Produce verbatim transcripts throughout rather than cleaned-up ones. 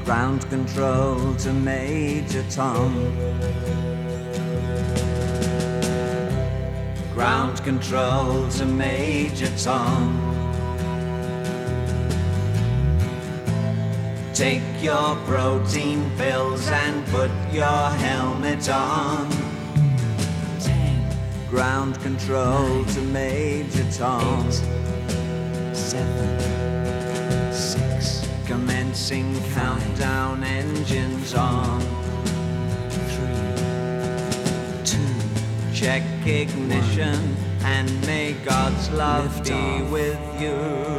Ground control to Major Tom. Ground control to Major Tom. Take your protein pills and put your helmet on. Ten. Ground control nine, to Major Tom. Eight, seven, six. Commencing five, countdown, engines on. Three, two. Check ignition one, and may God's love be off with you.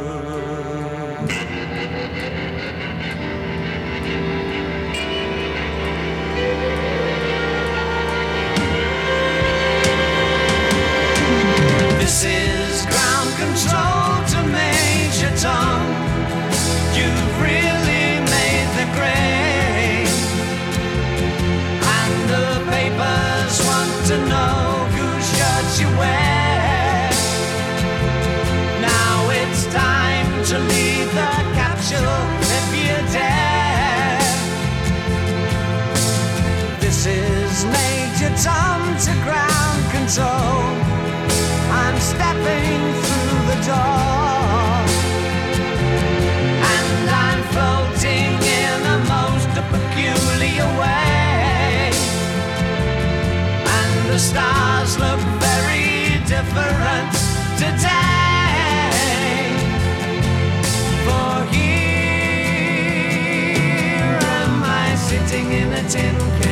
This is ground control to Major Tom. You've really made the grade, and the papers want to know whose shirts you wear. Now it's time to leave the capsule if you dare. This is Major Tom to ground control. I'm stepping through the door, and I'm floating in a most peculiar way, and the stars look very different today. For here am I sitting in a tin can,